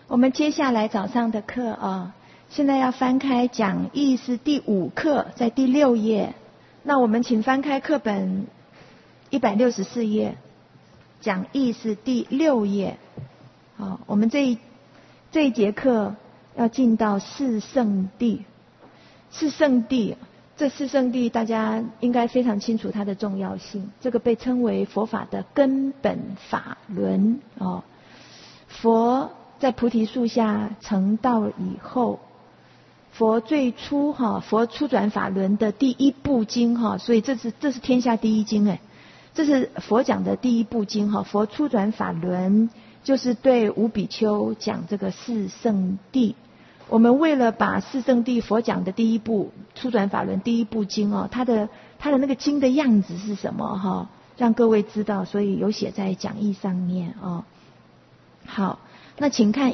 我们接下来早上的课啊，现在要翻开讲义是第5课，在第6页。那我们请翻开课本164页，讲义是第6页。好，我们这一节课要进到四圣谛。四圣谛，这四圣谛大家应该非常清楚它的重要性。这个被称为佛法的根本法轮哦。佛在菩提树下成道以后，佛最初佛初转法轮的第一部经所以这是天下第一经哎，这是佛讲的第一部经佛初转法轮就是对五比丘讲这个四圣谛。我们为了把四圣谛佛讲的第一部初转法轮第一部经它的那个经的样子是什么让各位知道，所以有写在讲义上面好，那请看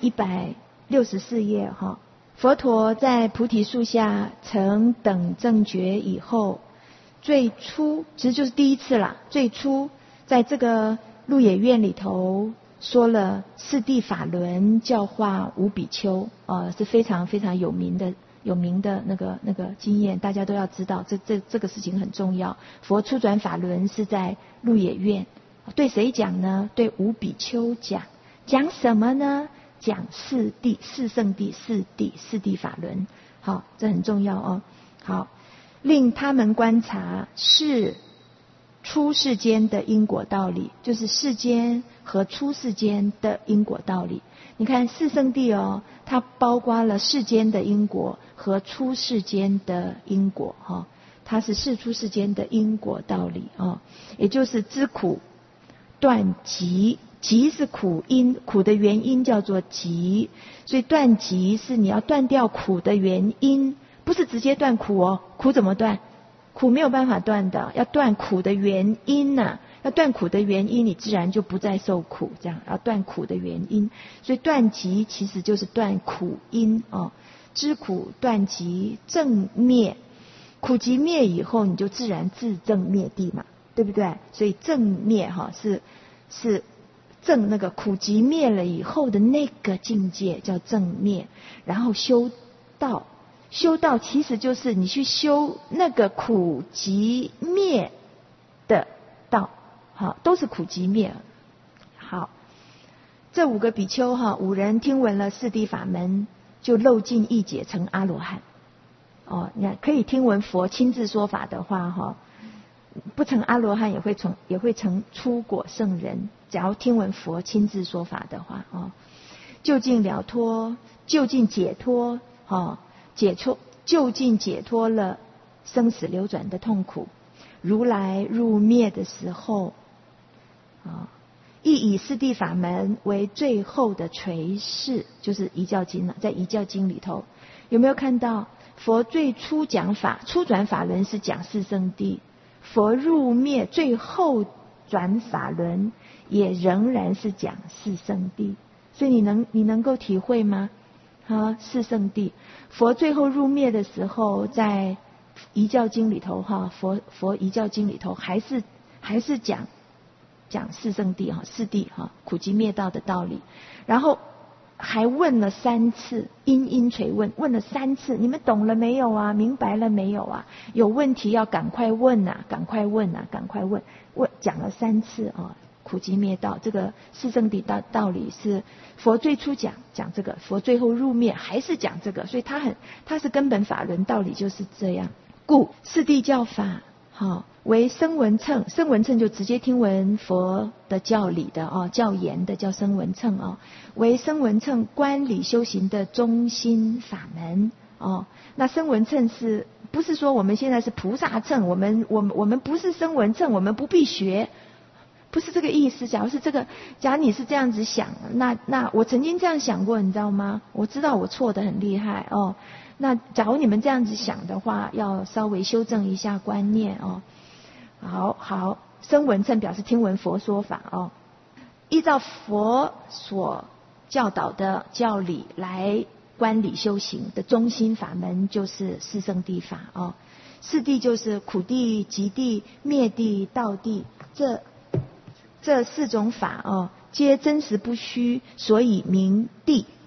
164页佛陀在菩提树下成等正觉以后，最初其实就是第一次啦，最初在这个鹿野苑里头说了四谛法轮教化五比丘是非常非常有名的那个经验，大家都要知道，这个事情很重要。佛初转法轮是在鹿野苑，对谁讲呢？对五比丘讲。讲什么呢？讲四谛、四圣谛、四谛法轮。好，这很重要好，令他们观察是出世间的因果道理，就是世间和出世间的因果道理。你看四圣谛它包括了世间的因果和出世间的因果它是世出世间的因果道理也就是知苦、断集。集是苦因，苦的原因叫做集，所以断集是你要断掉苦的原因，不是直接断苦苦怎么断？苦没有办法断的，要断苦的原因要断苦的原因，你自然就不再受苦，这样要断苦的原因。所以断集其实就是断苦因知苦断集正灭，苦集灭以后，你就自然自正灭地嘛，对不对？所以正灭是正那个苦集灭了以后的那个境界叫正灭，然后修道其实就是你去修那个苦集灭的道，好，都是苦集灭。好，这5个比丘5人听闻了四谛法门，就漏尽意解成阿罗汉你看可以听闻佛亲自说法的话不成阿罗汉也会成出果圣人，只要听闻佛亲自说法的话究竟了脱，究竟解脱究竟解脱了生死流转的痛苦。如来入灭的时候亦以四谛法门为最后的垂示，就是遗教经在遗教经里头有没有看到佛最初讲法初转法轮是讲四圣谛，佛入灭最后转法轮也仍然是讲四圣谛，所以你能够体会吗？四圣谛，佛最后入灭的时候，在遗教经里头佛遗教经里头还是讲四圣谛四谛苦集灭道的道理，然后还问了3次，因垂问了3次，你们懂了没有啊？明白了没有啊？有问题要赶快问赶快问讲了3次苦集灭道这个四圣谛道理是佛最初讲这个，佛最后入灭还是讲这个，所以它是根本法轮道理就是这样。故四谛教法为声闻乘，声闻乘就直接听闻佛的教理的教言的叫声闻乘为声闻乘观理修行的中心法门那声闻乘是不是说我们现在是菩萨乘，我们不是声闻乘，我们不必学，不是这个意思。假如你是这样子想，那我曾经这样想过，你知道吗？我知道我错得很厉害那假如你们这样子想的话，要稍微修正一下观念好，声闻乘表示听闻佛说法依照佛所教导的教理来观理修行的中心法门就是四圣谛法四谛就是苦谛、集谛、灭谛、道谛，这4种法皆真实不虚，所以名谛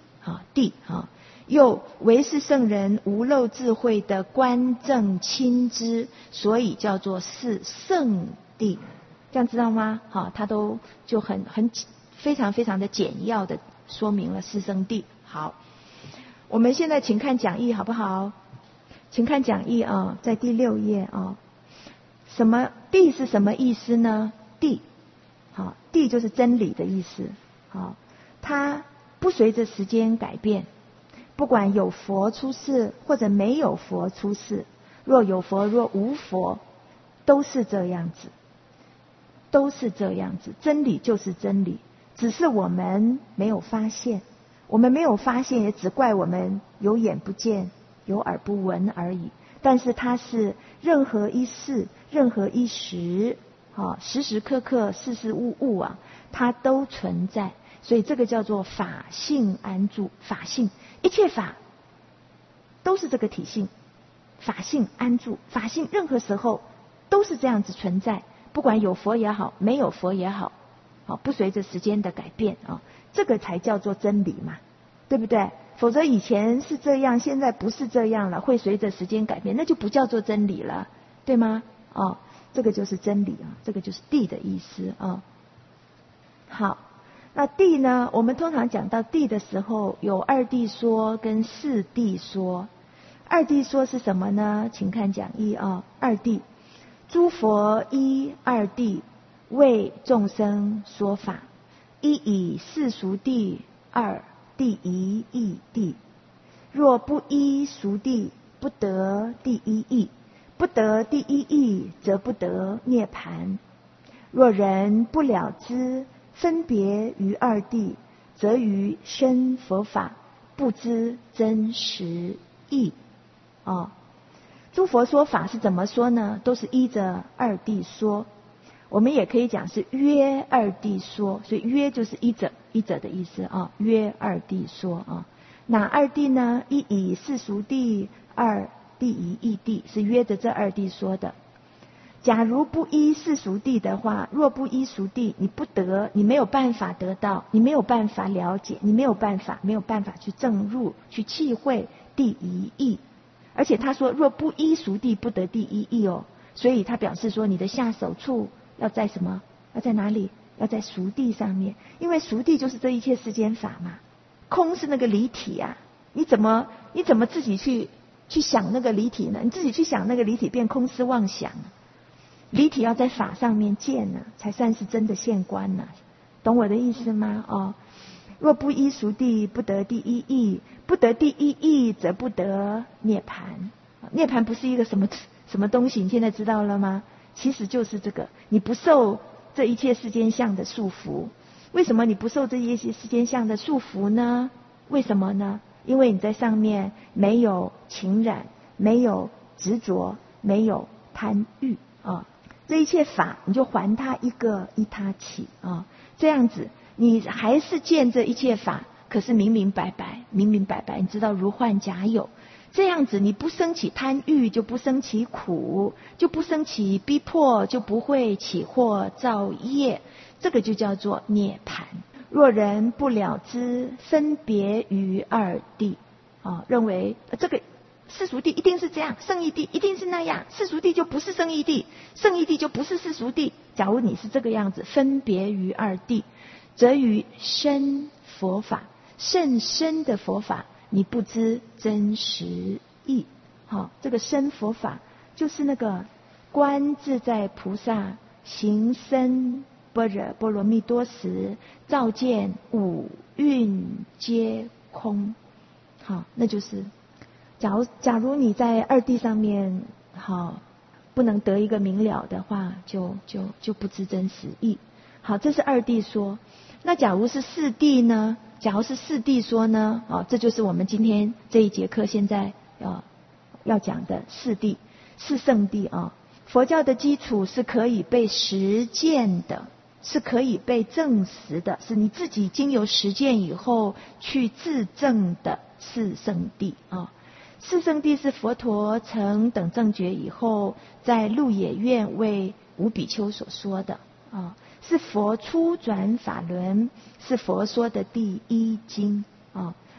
谛啊。又唯是圣人无漏智慧的观正亲知，所以叫做是圣谛。这样知道吗？好，他都就非常非常的简要的说明了四圣谛。好，我们现在请看讲义好不好？请看讲义啊，在第6页啊。什么谛是什么意思呢？谛，好，谛就是真理的意思。好，它不随着时间改变。不管有佛出世或者没有佛出世，若有佛若无佛，都是这样子，都是这样子。真理就是真理，只是我们没有发现，我们没有发现也只怪我们有眼不见有耳不闻而已。但是它是任何一事任何一时，时时刻刻事事物物啊，它都存在。所以这个叫做法性安住。法性，一切法都是这个体性，法性安住。法性任何时候都是这样子存在，不管有佛也好没有佛也好，不随着时间的改变啊，这个才叫做真理嘛，对不对？否则以前是这样，现在不是这样了，会随着时间改变，那就不叫做真理了，对吗？这个就是真理啊，这个就是谛的意思啊。好，那谛呢，我们通常讲到谛的时候，有二谛说跟四谛说。二谛说是什么呢？请看讲义啊。二谛，诸佛依二谛为众生说法，一以世俗谛，二第一义谛。若不依俗谛，不得第一义，不得第一义，则不得涅盘。若人不了知分别于二谛，则于生佛法不知真实义。诸佛说法是怎么说呢？都是依着二谛说。我们也可以讲是约二谛说，所以约就是依着的意思啊。约二谛说啊，哪二谛呢？一以世俗谛，二第一义谛，是约着这二谛说的。假如不依世俗谛的话，若不依俗谛，你没有办法得到，你没有办法了解，你没有办法去证入，去契会第一义。而且他说，若不依俗谛，不得第一义哦。所以他表示说，你的下手处要在什么？要在哪里？要在俗谛上面，因为俗谛就是这一切世间法嘛。空是那个离体啊，你怎么自己去想那个离体呢？你自己去想那个离体变空思妄想。离体要在法上面见呢，才算是真的现观呢。懂我的意思吗？若不依俗谛，不得第一义，不得第一义，则不得涅盘。涅盘不是一个什么东西，你现在知道了吗？其实就是这个，你不受这一切世间相的束缚。为什么你不受这一切世间相的束缚呢？为什么呢？因为你在上面没有情染，没有执着，没有贪欲啊。这一切法你就还他一个依他起啊，这样子你还是见这一切法，可是明明白白，你知道如幻假有。这样子你不生起贪欲，就不生起苦，就不生起逼迫，就不会起惑造业，这个就叫做涅盘。若人不了知分别于二谛，认为这个世俗谛一定是这样，圣义谛一定是那样，世俗谛就不是圣义谛，圣义谛就不是世俗谛。假如你是这个样子，分别于二谛，则于深佛法，甚深的佛法，你不知真实义。这个深佛法就是那个观自在菩萨行深般若波罗蜜多时，照见五蕴皆空。那就是假如你在二谛上面不能得一个明了的话，就不知真实义。这是二谛说。那假如是四谛呢？假如是四谛说呢？这就是我们今天这一节课现在要讲的四谛，四圣谛啊。佛教的基础是可以被实践的，是可以被证实的，是你自己经由实践以后去自证的四圣谛啊。四圣谛是佛陀成等正觉以后，在鹿野苑为五比丘所说的啊，是佛初转法轮，是佛说的第一经啊。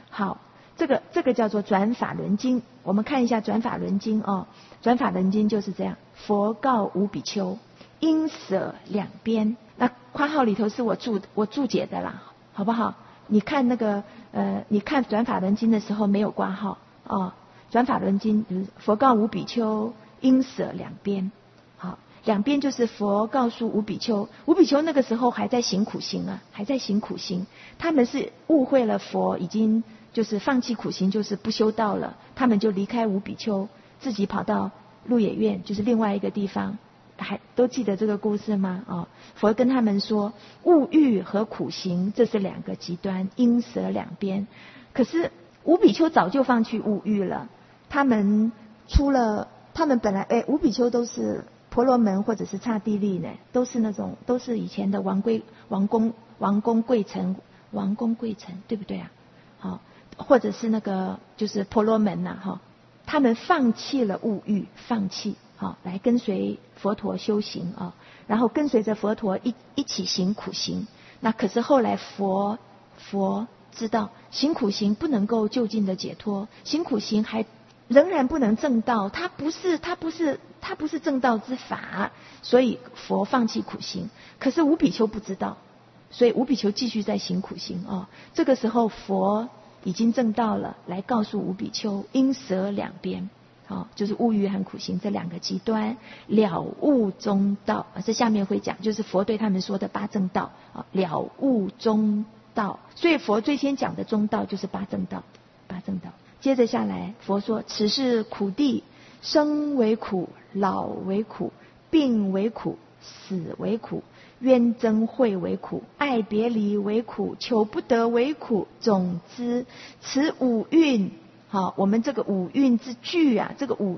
好，这个叫做转法轮经。我们看一下转法轮经哦。转法轮经就是这样：佛告五比丘，应舍两边。那括号里头是我注解的啦，好不好？你看那个你看转法轮经的时候没有括号哦。转法轮经就是佛告五比丘，应舍两边。好，两边就是佛告诉五比丘，五比丘那个时候还在行苦行啊，还在行苦行。他们是误会了佛已经就是放弃苦行，就是不修道了，他们就离开五比丘，自己跑到鹿野苑，就是另外一个地方。还都记得这个故事吗？哦，佛跟他们说，物欲和苦行这是两个极端，应舍两边。可是五比丘早就放弃物欲了，他们本来五比丘都是婆罗门或者是刹帝利呢，都是以前的王公贵臣，对不对啊？好，或者是那个就是婆罗门呐，哈，他们放弃了物欲，好来跟随佛陀修行啊，然后跟随着佛陀一起行苦行。那可是后来佛知道行苦行不能够就近的解脱，行苦行还仍然不能证道，它不是正道之法，所以佛放弃苦行。可是五比丘不知道，所以五比丘继续在行苦行哦。这个时候佛已经证道了，来告诉五比丘应舍两边，就是物欲和苦行这两个极端，了悟中道。这下面会讲，就是佛对他们说的八正道，了悟中道。所以佛最先讲的中道就是八正道。接着下来，佛说：此是苦地，生为苦，老为苦，病为苦，死为苦，冤憎会为苦，爱别离为苦，求不得为苦。总之，此五蕴，好，我们这个五蕴之具啊，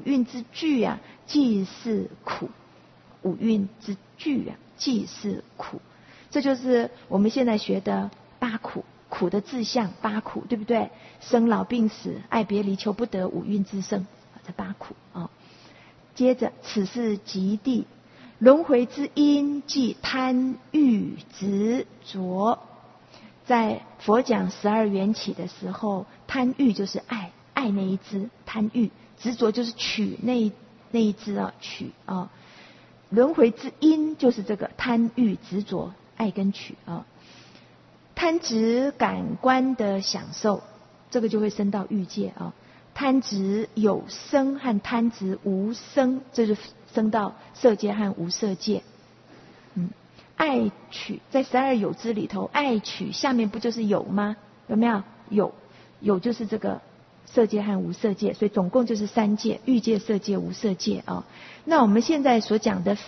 即是苦。五蕴之具啊，即是苦。这就是我们现在学的八苦。苦的志向八苦，对不对？生老病死、爱别离、求不得、五蕴之盛，这八苦啊。接着，此是极地，轮回之因，即贪欲执着。在佛讲12缘起的时候，贪欲就是爱那一支，贪欲；执着就是取那一支啊，取啊。轮回之因就是这个贪欲执着，爱跟取啊。贪执感官的享受，这个就会升到欲界啊。贪执有生和贪执无生，这就升到色界和无色界。爱取在12有支里头，爱取下面不就是有吗？有没有？有就是这个色界和无色界，所以总共就是3界：欲界、色界、无色界啊。那我们现在所讲的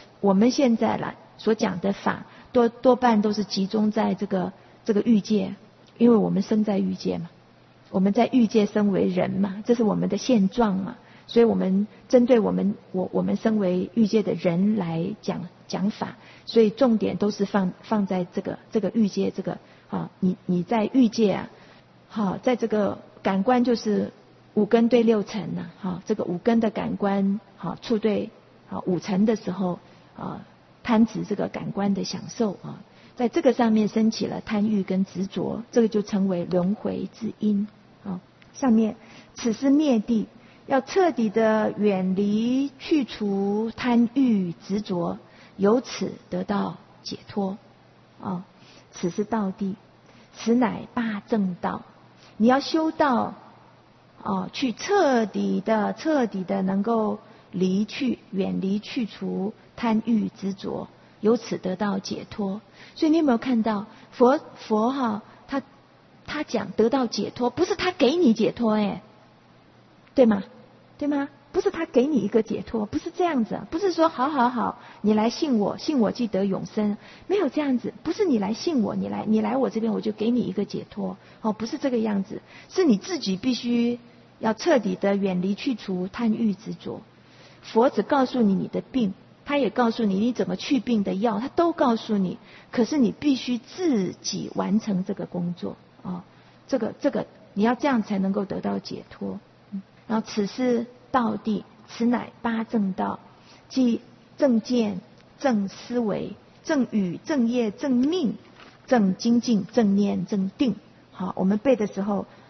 法，多半都是集中在这个欲界，因为我们生在欲界嘛，我们在欲界生为人嘛，这是我们的现状嘛，所以我们针对我们身为欲界的人来讲法，所以重点都是放在这个欲界这个啊，你在欲界啊，好，在这个感官就是五根对6尘呐，好，这个五根的感官好触对好5尘的时候啊，贪执这个感官的享受啊。在这个上面升起了贪欲跟执着，这个就成为轮回之因啊。上面此是灭地，要彻底的远离去除贪欲执着，由此得到解脱啊。此是道地，此乃八正道。你要修道去彻底的能够远离去除贪欲执着，由此得到解脱。所以你有没有看到佛他讲得到解脱，不是他给你解脱对吗？不是他给你一个解脱，不是这样子，不是说好你来信我即得永生，没有这样子，不是你来信我，你来我这边我就给你一个解脱不是这个样子，是你自己必须要彻底的远离去除贪欲执着。佛只告诉你的病，他也告诉你怎么去病的药，他都告诉你，可是你必须自己完成这个工作这个你要这样才能够得到解脱。然后此是道地，此乃八正道，即正见、正思维、正语、正业、正命、正精进、正念、正定。好，我们背的时候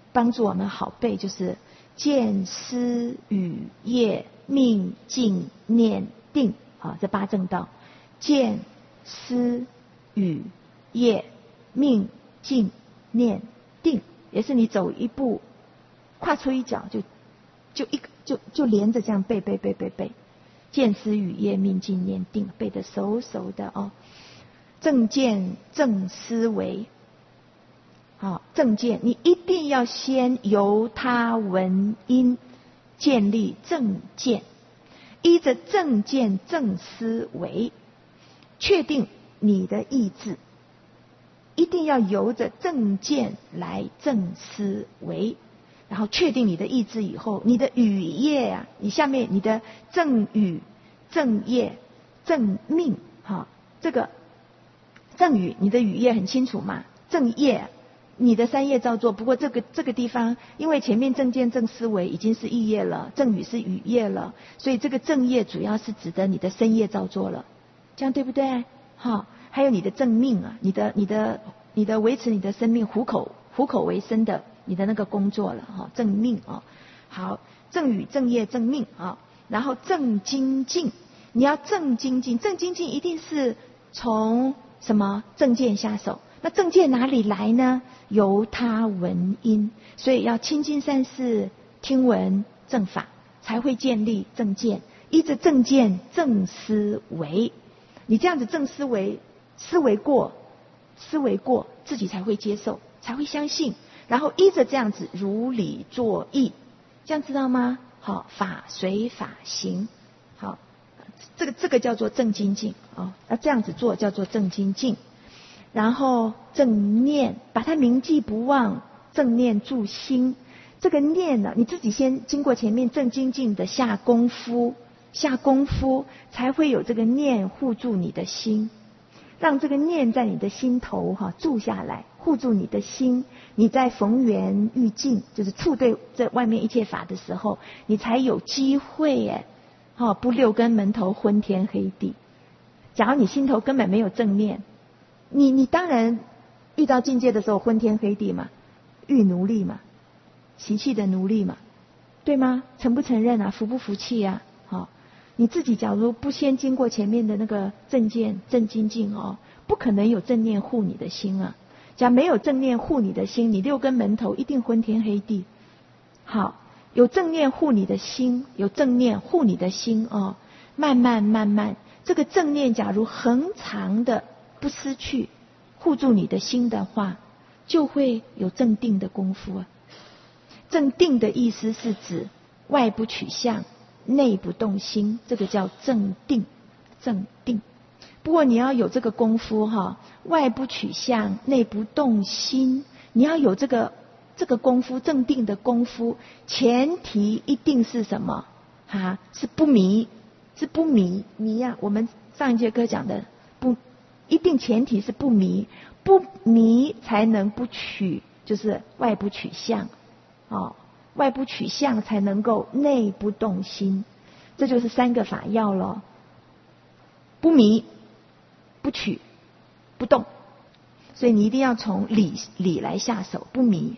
帮助我们好背，就是见思语业命静念定啊，这八正道。见思语业命静念定，也是你走一步跨出一脚就连着这样背。见思语业命静念定，背得熟熟的哦。正见正思维，好，正见你一定要先由他闻因建立正见，依着正见正思维，确定你的意志，一定要由着正见来正思维，然后确定你的意志以后，你的语业啊，你下面你的正语、正业、正命，哈，这个正语，你的语业很清楚嘛？正业，你的三业照做。不过这个地方，因为前面正见正思维已经是意业了，正语是语业了，所以这个正业主要是指的你的身业照做了。这样对不对？好，还有你的正命啊，你的维持你的生命糊口为生的你的那个工作了哈，正命啊。好，正语正业正命啊，然后正精进，你要正精进，正精进一定是从什么正见下手？那正见哪里来呢？由他闻因，所以要亲近善事，听闻正法，才会建立正见，依着正见正思维。你这样子正思维过，自己才会接受，才会相信，然后依着这样子如理作意，这样知道吗？好，法随法行，好，这个叫做正精进啊，要这样子做叫做正精进。然后正念，把它铭记不忘，正念住心。这个念呢，你自己先经过前面正精进的下功夫，才会有这个念护住你的心，让这个念在你的心头住下来，护住你的心。你在逢缘遇境，就是触对这外面一切法的时候，你才有机会不六根门头昏天黑地。假如你心头根本没有正念，你当然遇到境界的时候昏天黑地嘛，欲奴隶嘛，习气的奴隶嘛，对吗？承不承认啊？服不服气啊？你自己假如不先经过前面的那个正见正精进不可能有正念护你的心啊。假如没有正念护你的心，你六根门头一定昏天黑地。好，有正念护你的心，有正念护你的心慢慢，这个正念假如恒常的不失去，护住你的心的话，就会有正定的功夫啊。正定的意思是指外不取相，内不动心，这个叫正定。不过你要有这个功夫外不取相，内不动心，你要有这个功夫，正定的功夫，前提一定是什么是不迷啊。我们上一节课讲的不一定，前提是不迷才能不取，就是外不取相外不取相才能够内不动心，这就是三个法要了。不迷、不取、不动，所以你一定要从理来下手，不迷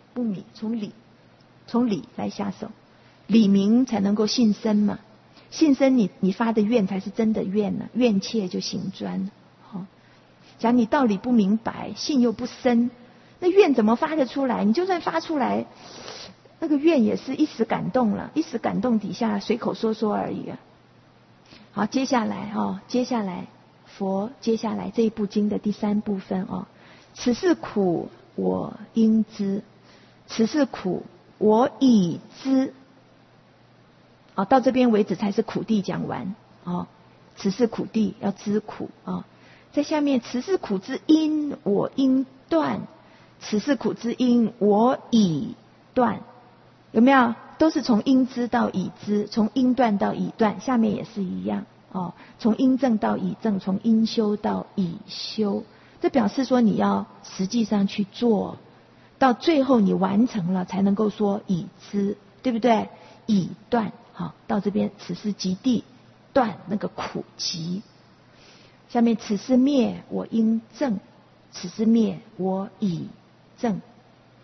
从理来下手，理明才能够信生嘛，信生你发的愿才是真的愿呢，愿切就行专假如你道理不明白，信又不生，那愿怎么发得出来？你就算发出来，那个愿也是一时感动了，一时感动底下随口说而已啊。好，接下来佛接下来这一部经的第三部分此事苦我应知，此事苦我已知。到这边为止才是苦地讲完此事苦地要知苦在下面此事苦之因我应断，此事苦之因我已断。有没有？都是从应知到已知，从应断到已断，下面也是一样从应证到已证，从应修到已修。这表示说你要实际上去做，到最后你完成了才能够说已知，对不对？已断。好，到这边此事即地断那个苦集。下面此事灭我应证，此事灭我已证。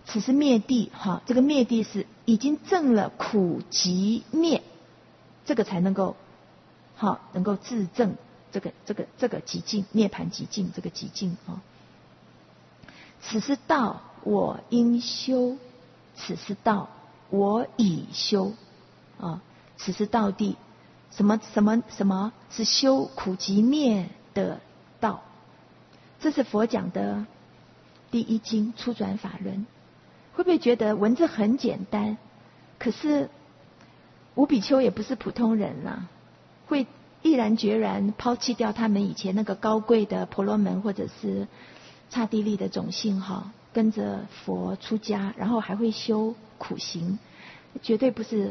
此是灭地哈，这个灭地是已经证了苦集灭，这个才能够好能够自证这个极境涅槃极境这个极境啊。此是道我应修，此是道我已修啊。此是道地，什么是修苦集灭的道？这是佛讲的第一经初转法轮。会不会觉得文字很简单？可是吴比丘也不是普通人啊，会毅然决然抛弃掉他们以前那个高贵的婆罗门或者是刹帝利的种姓哈，跟着佛出家，然后还会修苦行，绝对不是，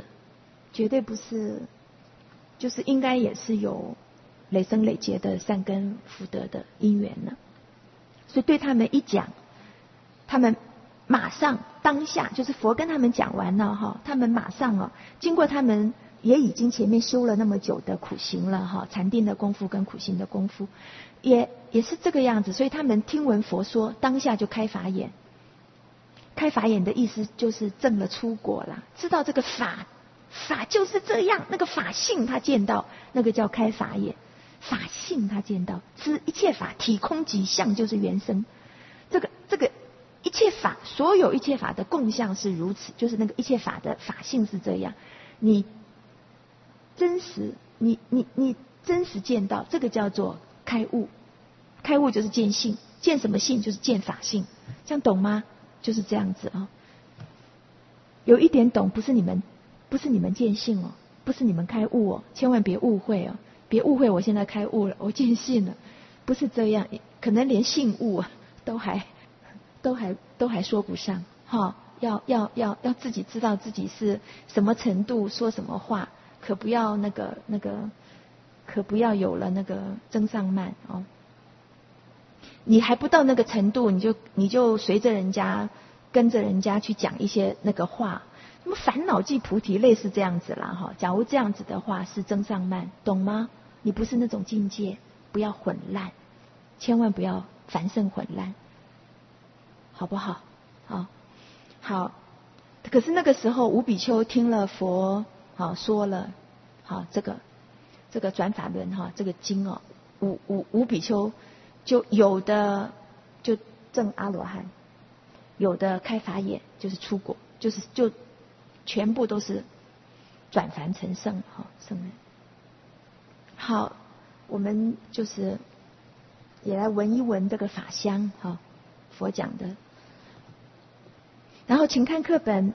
就是应该也是有累生累劫的善根福德的因缘呢。所以对他们一讲，他们马上当下就是佛跟他们讲完了哈，他们马上经过他们也已经前面修了那么久的苦行了哈，禅定的功夫跟苦行的功夫，也是这个样子，所以他们听闻佛说，当下就开法眼。开法眼的意思就是证了出果啦，知道这个法就是这样，那个法性他见到，那个叫开法眼。法性他见到，知一切法体空即相就是原生，这个一切法，所有一切法的共相是如此，就是那个一切法的法性是这样。你真实见到，这个叫做开悟。开悟就是见性，见什么性？就是见法性。这样懂吗？就是这样子啊。有一点懂，不是你们见性哦，不是你们开悟哦，千万别误会哦，别误会我现在开悟了，我见性了，不是这样，可能连性悟都还说不上哈。要自己知道自己是什么程度，说什么话，可不要可不要有了那个增上慢哦。你还不到那个程度，你就随着人家跟着人家去讲一些那个话，什么烦恼即菩提，类似这样子啦哈。假如这样子的话是增上慢，懂吗？你不是那种境界，不要混乱，千万不要凡圣混乱，好不好？好。可是那个时候，吴比丘听了佛说了这个转法轮这个经吴比丘就有的就证阿罗汉，有的开法眼就是出果，就全部都是转凡成圣圣人。好，我们就是也来闻一闻这个法香佛讲的。然后请看课本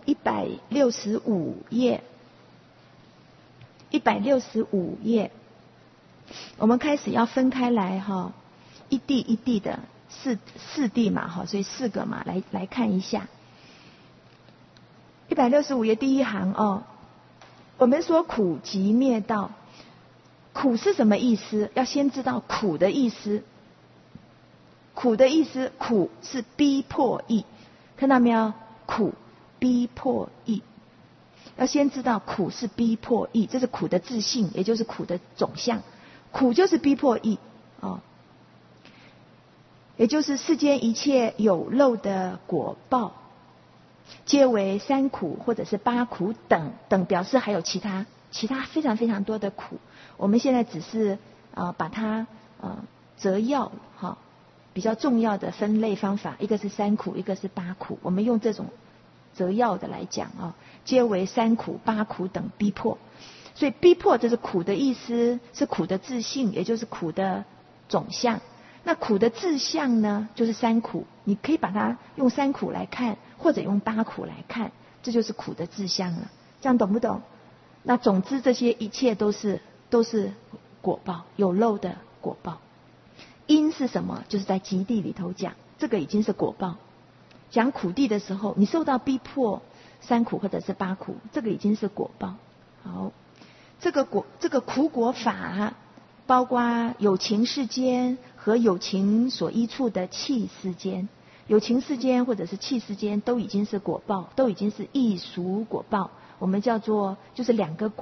165页，165页，我们开始要分开来一地一地的四地嘛所以4个嘛，来看一下。165页第一行我们说苦集灭道，苦是什么意思？要先知道苦的意思。苦的意思，苦是逼迫意，看到没有？苦逼迫意，要先知道苦是逼迫意，这是苦的自性，也就是苦的总相。苦就是逼迫意也就是世间一切有漏的果报，皆为3苦或者是8苦等表示还有其他非常非常多的苦。我们现在只是把它择要比较重要的分类方法，一个是3苦，一个是8苦，我们用这种择要的来讲皆为3苦、8苦等逼迫。所以逼迫这是苦的意思，是苦的自性，也就是苦的总相。那苦的自相呢，就是3苦，你可以把它用3苦来看，或者用8苦来看，这就是苦的自相了。这样懂不懂？那总之这些一切都是果报，有漏的果报。因是什么？就是在极地里头讲，这个已经是果报。讲苦地的时候，你受到逼迫3苦或者是8苦，这个已经是果报。好，这个苦果法，包括有情世间和有情所依处的器世间，有情世间或者是器世间都已经是果报，都已经是异熟果报。我们叫做就是2个果，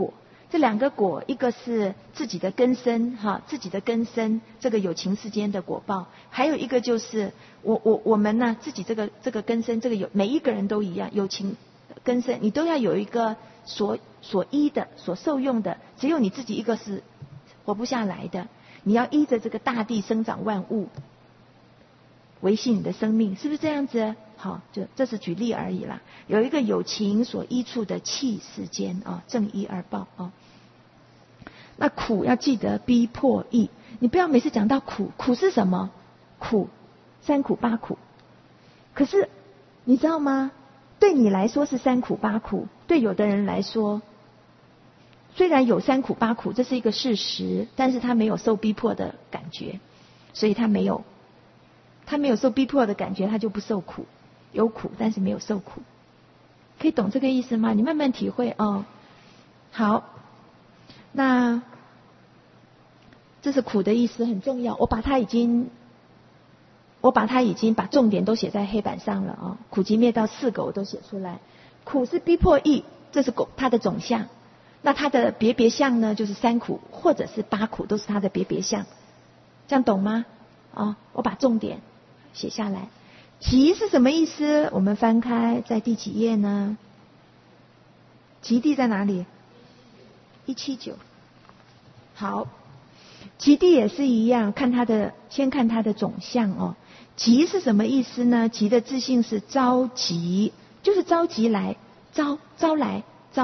这两个果，一个是自己的根生哈，自己的根生这个有情世间的果报，还有一个就是我们呢自己这个根生，这个有每一个人都一样，有情根生，你都要有一个所依的、所受用的，只有你自己一个是活不下来的，你要依着这个大地生长万物，维系你的生命，是不是这样子？好，就这是举例而已啦。有一个有情所依处的气世间啊，正一二报啊。那苦要记得逼迫易，你不要每次讲到苦，苦是什么？苦，三苦八苦。可是你知道吗？对你来说是三苦八苦，对有的人来说，虽然有三苦八苦，这是一个事实，但是他没有受逼迫的感觉，所以他没有受逼迫的感觉，他就不受苦。有苦，但是没有受苦，可以懂这个意思吗？你慢慢体会哦。好，那这是苦的意思，很重要。我把它已经把重点都写在黑板上了啊、哦。苦集灭道四个我都写出来。苦是逼迫易，这是它的总相。那它的别相呢，就是三苦或者是八苦，都是它的别相。这样懂吗？哦，我把重点写下来。极是什么意思？我们翻开在第几页呢？极地在哪里？179。好，极地也是一样，先看它的总相哦。极是什么意思呢？极的自性是召集，就是召集来，招来。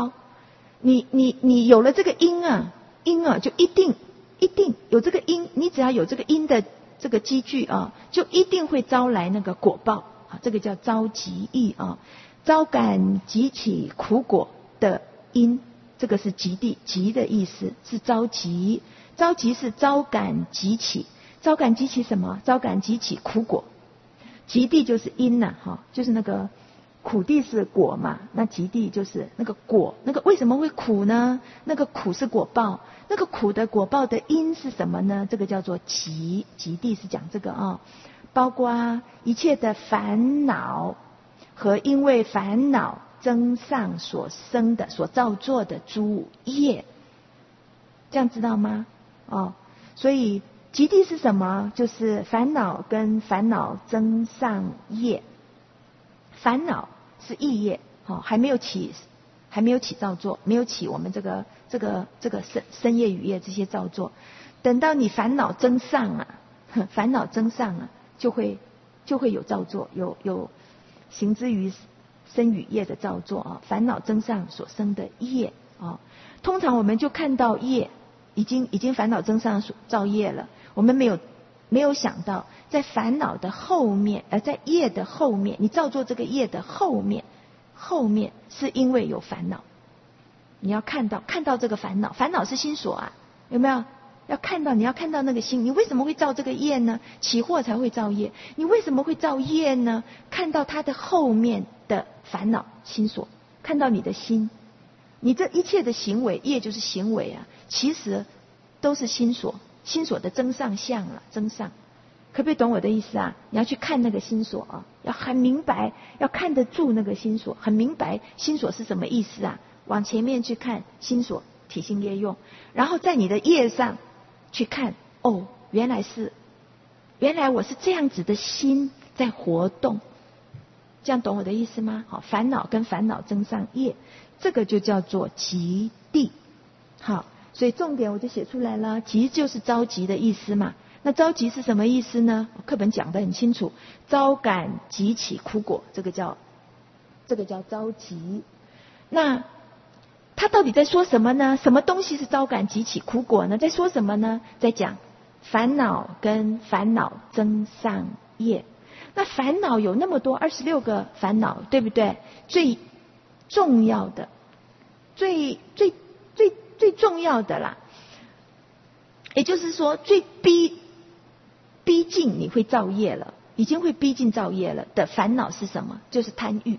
你有了这个因啊，就一定有这个因，你只要有这个因的这个积聚啊，就一定会招来那个果报啊，这个叫招集意啊，招感集起苦果的因，这个是极地，极的意思是召集，召集是招感集起什么？招感集起苦果，极地就是因呐，哈，就是那个苦地是果嘛，那极地就是那个果，那个为什么会苦呢？那个苦是果报。那个苦的果报的因是什么呢？这个叫做极地，是讲这个啊，包括一切的烦恼和因为烦恼增上所生的、所造作的诸业，这样知道吗？哦，所以极地是什么？就是烦恼跟烦恼增上业，烦恼是意业，哦，还没有起造作，没有起我们这个身业语业这些造作。等到你烦恼增上啊，就会有造作，有行之于身语业的造作啊。烦恼增上所生的业啊，通常我们就看到业已经烦恼增上所造业了，我们没有想到在烦恼的后面，在业的后面，你造作这个业的后面是因为有烦恼。你要看到这个烦恼是心所啊，有没有？你要看到那个心，你为什么会造这个业呢？起惑才会造业，你为什么会造业呢？看到它的后面的烦恼心所，看到你的心，你这一切的行为，业就是行为啊，其实都是心所的增上相啊，增上。可不可以懂我的意思啊？你要去看那个心所啊，要很明白，要看得住那个心所，很明白心所是什么意思啊？往前面去看心所体性业用，然后在你的业上去看，哦，原来我是这样子的心在活动，这样懂我的意思吗？好，烦恼跟烦恼增上业，这个就叫做极地。好，所以重点我就写出来了，极就是着急的意思嘛。那着急是什么意思呢？课本讲得很清楚，招感集起苦果，这个叫着急。那他到底在说什么呢？什么东西是招感集起苦果呢？在说什么呢？在讲烦恼跟烦恼增上业。那烦恼有那么多，26个烦恼，对不对？最重要的，最重要的啦，也就是说最逼近你会造业了，已经会逼近造业了的烦恼是什么？就是贪欲，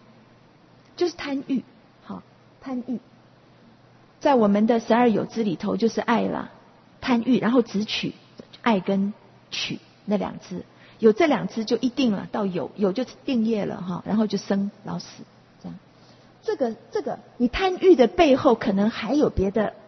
好，贪欲。在我们的12有支里头就是爱啦，贪欲，然后只取，爱跟取那2支，有这2支就一定了，到有就定业了哈，然后就生老死这样。这个你贪欲的背后可能还有别的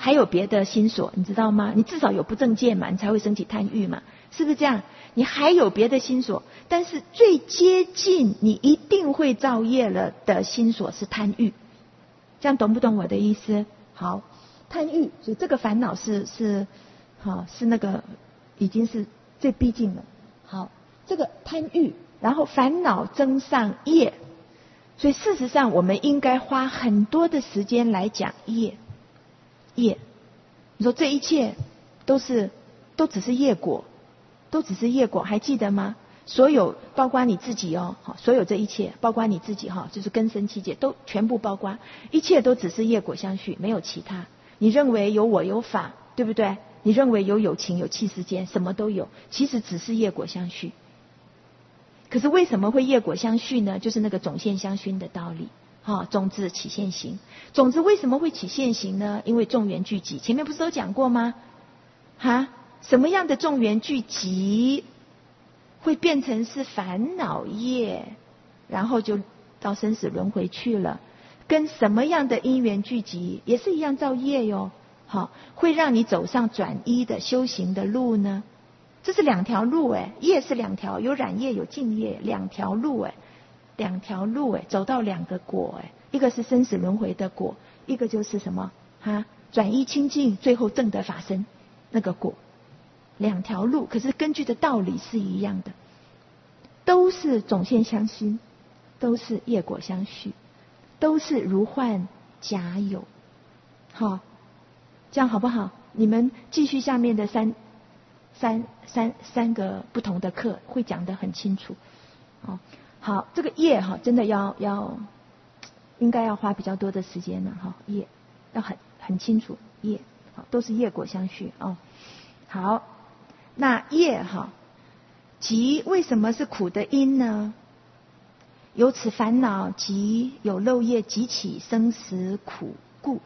还有别的心所，你知道吗？你至少有不正见嘛，你才会升起贪欲嘛，是不是这样？你还有别的心所，但是最接近你一定会造业了的心所是贪欲，这样懂不懂我的意思？好，贪欲，所以这个烦恼是那个已经是最逼近了。好，这个贪欲，然后烦恼增上业，所以事实上我们应该花很多的时间来讲业。你说这一切都只是业果，都只是业果，还记得吗？所有包括你自己哦，所有这一切包括你自己就是根生七界都全部包括，一切都只是业果相续，没有其他。你认为有我有法，对不对？你认为有情有气世间，什么都有，其实只是业果相续。可是为什么会业果相续呢？就是那个种现相熏的道理。种子起现行，种子为什么会起现行呢？因为众缘聚集，前面不是都讲过吗？什么样的众缘聚集会变成是烦恼业，然后就到生死轮回去了？跟什么样的因缘聚集也是一样造业哟。会让你走上转依的修行的路呢？这是两条路业是两条，有染业有净业，两条路走到两个果一个是生死轮回的果，一个就是什么转依清净，最后正得法身那个果，两条路，可是根据的道理是一样的，都是种现相熏，都是业果相续，都是如幻假有。这样好不好？你们继续下面的三个不同的课会讲得很清楚。好，这个业真的应该要花比较多的时间了业要很清楚，业都是业果相续好，那业即为什么是苦的因呢？由此烦恼即有漏业即起生死苦故。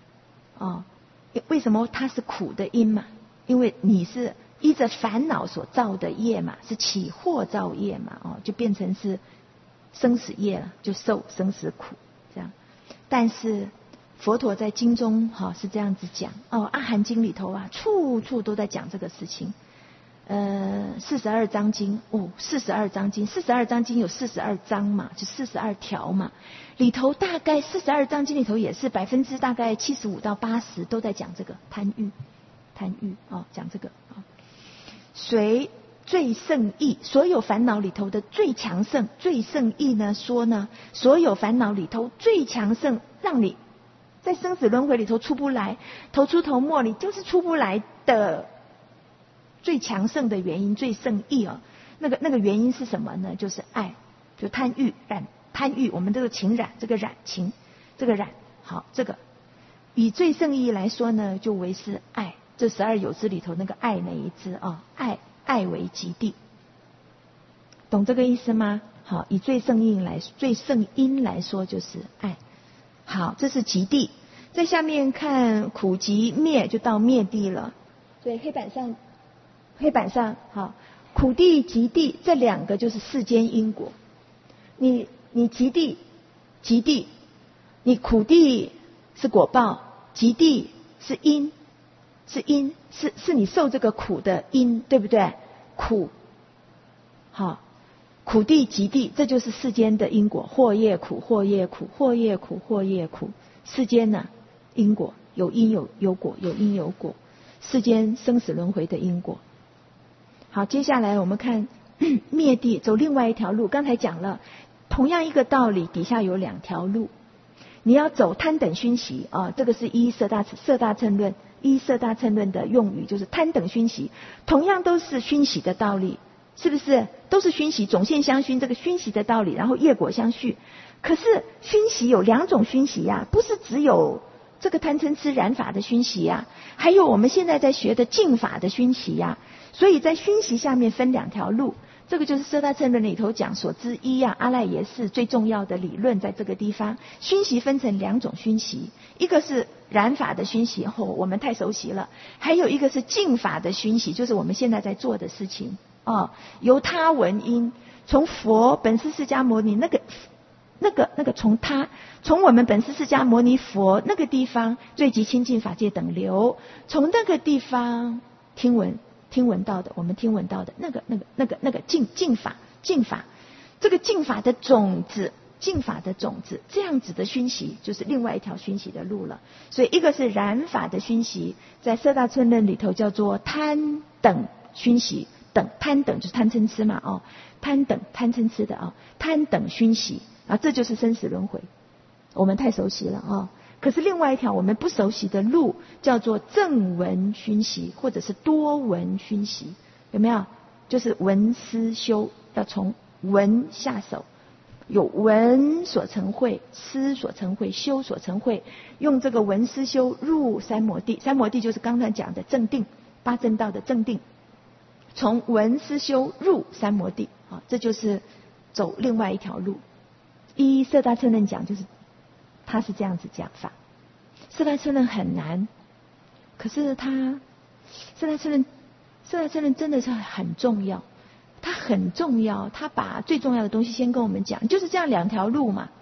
为什么它是苦的因嘛？因为你是依着烦恼所造的业嘛，是起惑造业嘛，就变成是生死业了，就受生死苦这样。但是佛陀在经中是这样子讲阿含经里头处处都在讲这个事情。42章经42章经，42章经有42章嘛，就42条嘛，里头大概42章经里头也是%大概75到80都在讲这个贪欲讲这个随最胜义，所有烦恼里头的最强盛，最胜义呢说呢，所有烦恼里头最强盛，让你在生死轮回里头出不来，头出头没，你就是出不来的最强盛的原因，最胜义那个原因是什么呢？就是爱，就贪欲染，贪欲我们这个情染，这个染情，这个染好，这个以最胜义来说呢，就为是爱。这12有支里头那个爱那一支爱为极地，懂这个意思吗？好，以最胜因来说就是爱。好，这是极地。在下面看苦集灭，就到灭地了。所以黑板上好，苦地极地这两个就是世间因果。你极地，你苦地是果报，极地是因，是你受这个苦的因，对不对？苦，好，苦地极地，这就是世间的因果，祸业苦，祸业苦，祸业苦，祸业苦。世间呢，因果有因有果，有因有果，世间生死轮回的因果。好，接下来我们看灭地，走另外一条路。刚才讲了，同样一个道理，底下有两条路。你要走贪等熏习这个是依色大乘论，依色大乘论的用语就是贪等熏习，同样都是熏习的道理，是不是？都是熏习，种现相熏，这个熏习的道理，然后业果相续。可是熏习有两种熏习不是只有这个贪嗔痴染法的熏习还有我们现在在学的净法的熏习所以在熏习下面分两条路。这个就是色大乘论里头讲所知一阿赖耶识最重要的理论，在这个地方熏习分成两种熏习，一个是染法的熏习我们太熟悉了，还有一个是净法的熏习，就是我们现在在做的事情由他闻因，从佛本师释迦牟尼那个那个从我们本师释迦牟尼佛那个地方最极清净法界等流，从那个地方听闻到的，我们听闻到的那个净法，这个净法的种子，这样子的熏习，就是另外一条熏习的路了。所以一个是染法的熏习，在色大乘论里头叫做贪等熏习，贪等就是贪嗔痴嘛，贪嗔痴的贪等熏习啊，这就是生死轮回，我们太熟悉了可是另外一条我们不熟悉的路叫做正闻熏习，或者是多闻熏习，有没有？就是闻思修，要从闻下手，有闻所成慧，思所成慧，修所成慧，用这个闻思修入三摩地。三摩地就是刚才讲的正定，八正道的正定，从闻思修入三摩地这就是走另外一条路。依色大乘论讲，就是他是这样子讲法。色大乘论很难，可是色大乘论真的是很重要，它很重要，它把最重要的东西先跟我们讲，就是这样两条路嘛。